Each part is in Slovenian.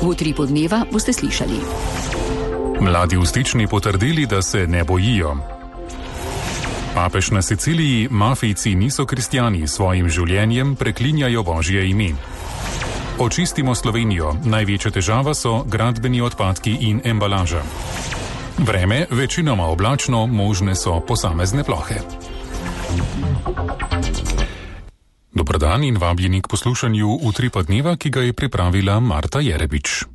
V Utripu dneva boste slišali. Mladi v Stični potrdili, da se ne bojijo. Papež na Siciliji: mafijci niso kristjani, svojim življenjem preklinjajo Božje ime. Očistimo Slovenijo, največja težava so gradbeni odpadki in embalaža. Vreme večinoma oblačno, možne so posamezne plohe. Dober dan in vabljeni k poslušanju Utripa dneva, ki ga je pripravila Marta Jerebič.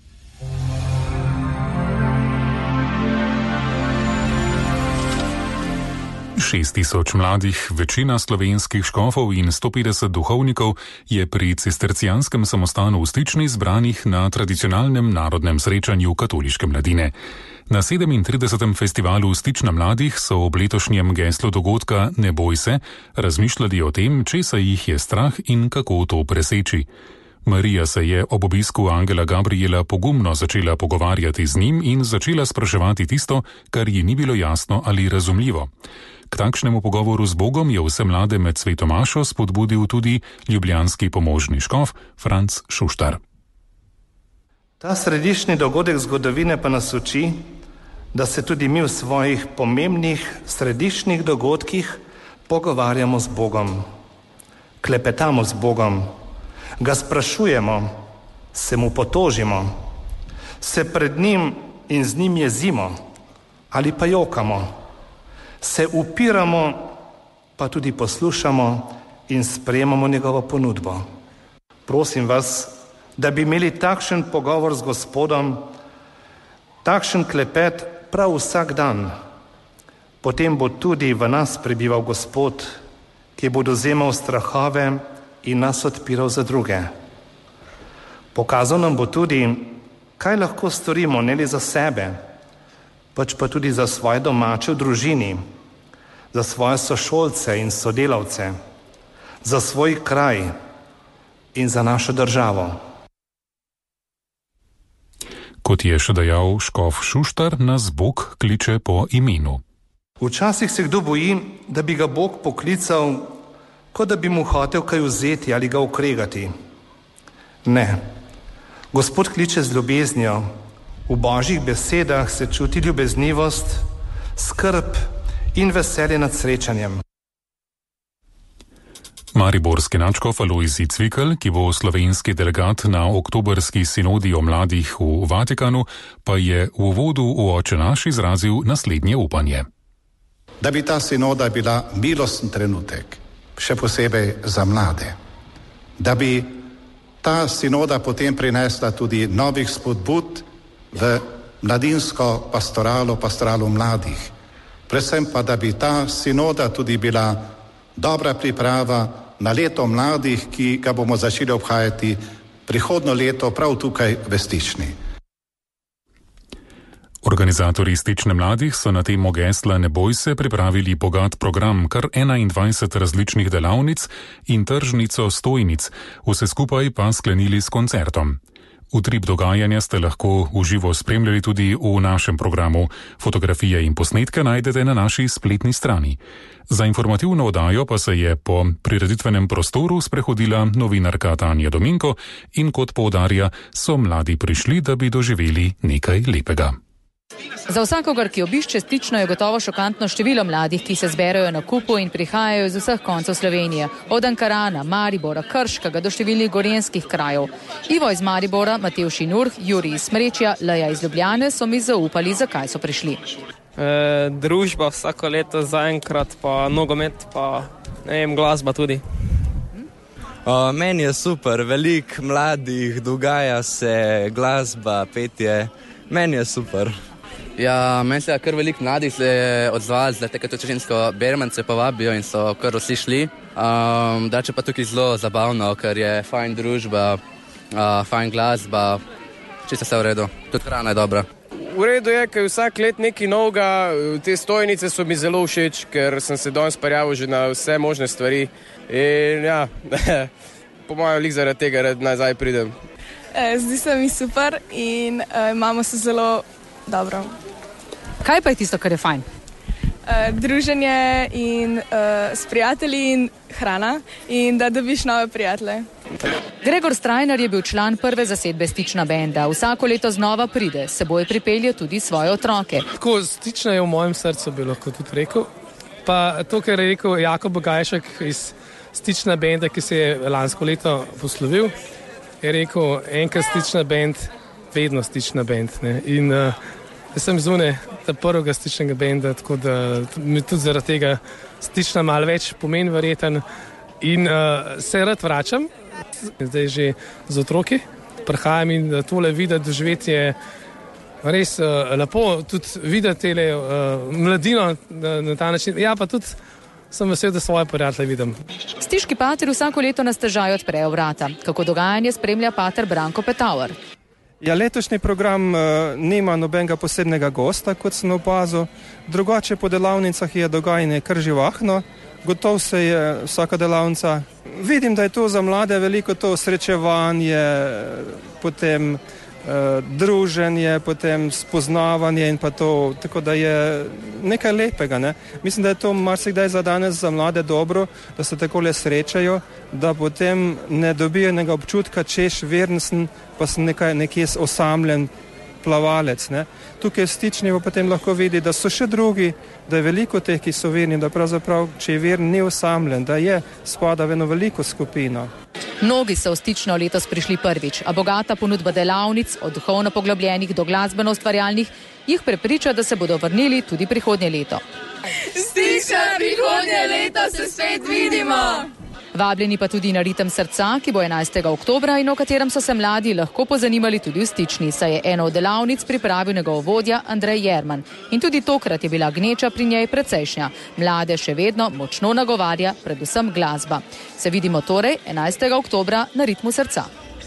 6.000 mladih, večina slovenskih škofov in 150 duhovnikov je pri cistercijanskem samostanu v Stični zbranih na tradicionalnem narodnem srečanju katoliške mladine. Na 37. festivalu Stična mladih so ob letošnjem geslu dogodka Ne boj se razmišljali o tem, česa jih je strah in kako to preseči. Marija se je ob obisku angela Gabriela pogumno začela pogovarjati z njim in začela spraševati tisto, kar ji ni bilo jasno ali razumljivo. K takšnemu pogovoru z Bogom je vse mlade med sveto mašo spodbudil tudi ljubljanski pomožni škof Franc Šuštar. Ta središčni dogodek zgodovine pa nas uči, da se tudi mi v svojih pomembnih središčnih dogodkih pogovarjamo z Bogom, klepetamo z Bogom, ga sprašujemo, se mu potožimo, se pred njim in z njim jezimo ali pa jokamo, se upiramo, pa tudi poslušamo in sprejemamo njegovo ponudbo. Prosim vas, da bi imeli takšen pogovor z Gospodom, takšen klepet prav vsak dan. Potem bo tudi v nas prebival Gospod, ki bo dozemal strahove in nas odpiral za druge. Pokazal nam bo tudi, kaj lahko storimo ne le za sebe, pač pa tudi za svoje domače v družini, za svoje sošolce in sodelavce, za svoj kraj in za našo državo. Kot je še dejal škof Šuštar, nas Bog kliče po imenu. Včasih se kdo boji, da bi ga Bog poklical, kot da bi mu hotel kaj vzeti ali ga okregati. Ne, Gospod kliče z ljubeznijo. V Božjih besedah se čuti ljubeznivost, skrb in veselje nad srečanjem. Mariborski nadškof Alojzij Cvikl, ki bo slovenski delegat na oktobrski sinodi o mladih v Vatikanu, pa je v uvodu v Oče naš izrazil naslednje upanje. Da bi ta sinoda bila milosten trenutek, še posebej za mlade. Da bi ta sinoda potem prinesla tudi novih spodbud v mladinsko pastoralo mladih. Predvsem pa, da bi ta sinoda tudi bila dobra priprava na leto mladih, ki ga bomo začeli obhajati prihodnjo leto prav tukaj v Stični. Organizatorji Stične mladih so na temo gesla Ne boj se pripravili bogat program, kar 21 različnih delavnic in tržnico stojnic, vse skupaj pa sklenili s koncertom. Utrip dogajanja ste lahko v živo spremljali tudi v našem programu. Fotografije in posnetke najdete na naši spletni strani. Za informativno oddajo pa se je po prireditvenem prostoru sprehodila novinarka Tanja Dominko in kot poudarja, so mladi prišli, da bi doživeli nekaj lepega. Za vsakogar, ki obišče Stično, je gotovo šokantno število mladih, ki se zberajo na kupu in prihajajo iz vseh koncev Slovenije. Od Ankarana, Maribora, Krškega do številnih gorenjskih krajev. Ivo iz Maribora, Matevž in Urh, Jurij iz Smrečja, Leja iz Ljubljane so mi zaupali, zakaj so prišli. Družba vsako leto zaenkrat, pa nogomet, pa glasba tudi. Meni je super, veliko mladih, dogaja se, glasba, petje, meni je super. Ja, meni se je kar veliko mladih se je odzvali, zdaj teka tudi žensko bermance povabijo in so kar vsi šli. Dače pa tukaj zelo zabavno, ker je fajn družba, fajn glasba, čisto vse v redu, tudi hrana je dobra. V redu je, ker vsak let nekaj novega, te stojnice so mi zelo všeč, ker sem se danes prijavil že na vse možne stvari in ja, po mojem lik zaradi tega nazaj pridem. Zdi se mi super in imamo se zelo dobro. Kaj pa je tisto, kar je fajn? Druženje in s prijatelji in hrana in da dobiš nove prijatelje. Gregor Strajnar je bil član prve zasedbe Stična benda. Vsako leto znova pride, s seboj pripelje tudi svoje otroke. Tako Stična je v mojem srcu, bi lahko tudi rekel. Pa to, kar je rekel Jakob Gajšek iz Stična benda, ki se je lansko leto poslovil, je rekel, enkrat Stična bend, vedno Stična bend. In jaz sem zunaj prvega Stičnega benda, tako da mi tudi zaradi tega Stična malo več pomeni verjeten. In se rad vračam, zdaj že z otroki, prihajam in tole videti, doživeti je res lepo, tudi videti mladino na ta način. Ja, pa tudi sem vesel, da svoje prijatelje vidim. Stiški pater vsako leto na stežaj odprejo vrata. Kako dogajanje spremlja pater Branko Petauer. Ja, letošnji program nima nobenega posebnega gosta, kot sem opazil. Drugače po delavnicah je dogajanje kar živahno. Gotov se je vsaka delavnica. Vidim, da je to za mlade veliko to srečevanje, potem druženje, potem spoznavanje in pa to, tako da je nekaj lepega. Ne? Mislim, da je to marsikdaj za danes za mlade dobro, da se takole srečajo, da potem ne dobijo enega občutka, češ veren sem, pa sem nekje osamljen plavalec. Ne? Tukaj v Stični pa potem lahko vidi, da so še drugi, da je veliko teh, ki so verni, da pravzaprav, če je veren, ni osamljen, da je spada v eno veliko skupino. Mnogi so v Stično letos prišli prvič, a bogata ponudba delavnic, od duhovno poglobljenih do glasbeno ustvarjalnih, jih prepriča, da se bodo vrnili tudi prihodnje leto. Stična, prihodnje leto se spet vidimo! Vabljeni pa tudi na Ritem srca, ki bo 11. oktobra in o katerem so se mladi lahko pozanimali tudi v Stični, saj je eno od delavnic pripravil njegov vodja Andrej Jerman. In tudi tokrat je bila gneča pri njej precejšnja. Mlade še vedno močno nagovarja, predvsem glasba. Se vidimo torej 11. oktobra na Ritmu srca.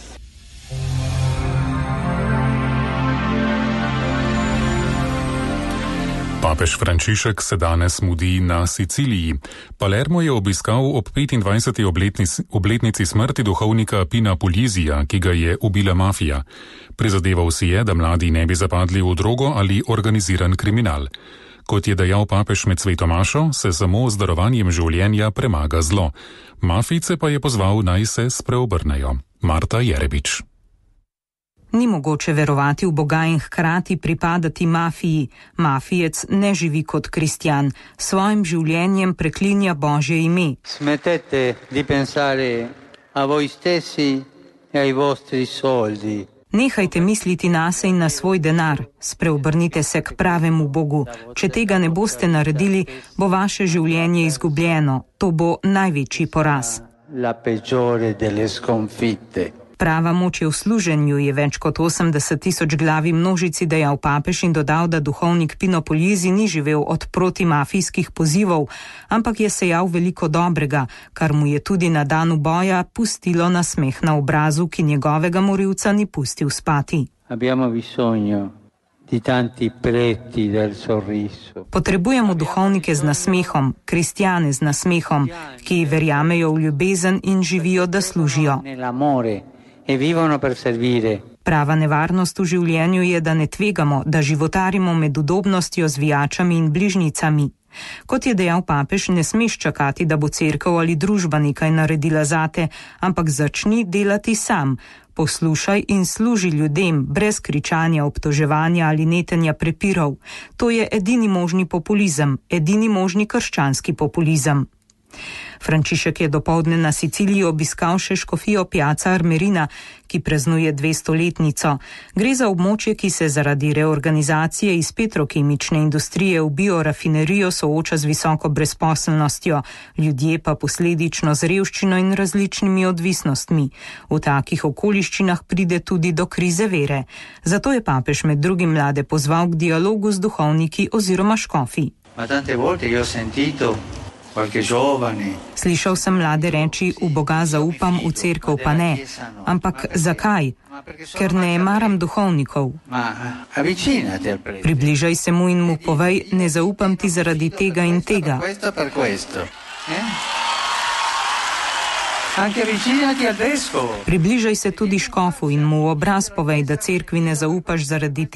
Papež Frančišek se danes mudi na Siciliji. Palermo je obiskal ob 25. obletnici smrti duhovnika Pina Pulizija, ki ga je ubila mafija. Prizadeval si je, da mladi ne bi zapadli v drogo ali organiziran kriminal. Kot je dejal papež med sveto mašo, se samo z darovanjem življenja premaga zlo. Mafijce pa je pozval, naj se spreobrnejo. Marta Jerebič. Ni mogoče verovati v Boga in hkrati pripadati mafiji. Mafijec ne živi kot kristjan. Svojim življenjem preklinja Božje ime. Smetete di pensare a voi stessi e ai vostri soldi. Nehajte misliti nase in na svoj denar. Spreobrnite se k pravemu Bogu. Če tega ne boste naredili, bo vaše življenje izgubljeno. To bo največji poraz. La peggiore delle sconfitte. Prava moč je v služenju, je več kot 80.000 glavi množici dejal papež in dodal, da duhovnik Pino Pulizi ni živel od protimafijskih pozivov, ampak je sejal veliko dobrega, kar mu je tudi na danu boja pustilo nasmeh na obrazu, ki njegovega morilca ni pustil spati. Potrebujemo duhovnike z nasmehom, kristjane z nasmehom, ki verjamejo v ljubezen in živijo, da služijo. Prava nevarnost v življenju je, da ne tvegamo, da životarimo med udobnostjo, zvijačami in bližnjicami. Kot je dejal papež, ne smeš čakati, da bo cerkev ali družba nekaj naredila zate, ampak začni delati sam. Poslušaj in služi ljudem, brez kričanja, obtoževanja ali netenja prepirov. To je edini možni populizem, edini možni krščanski populizem. Frančišek je dopoldne na Siciliji obiskal še škofijo Piazza Armerina, ki praznuje 200-letnico. Gre za območje, ki se zaradi reorganizacije iz petrokemične industrije v biorafinerijo sooča z visoko brezposelnostjo, ljudje pa posledično z revščino in različnimi odvisnostmi. V takih okoliščinah pride tudi do krize vere. Zato je papež med drugim mlade pozval k dialogu z duhovniki oziroma škofi. Slišal sem mlade reči, v Boga zaupam, v cerkev pa ne. Ampak zakaj? Ker ne maram duhovnikov. Približaj se mu in mu povej, ne zaupam ti zaradi tega in tega. Približaj se tudi škofu in mu v obraz povej, da cerkvi ne zaupaš zaradi tega.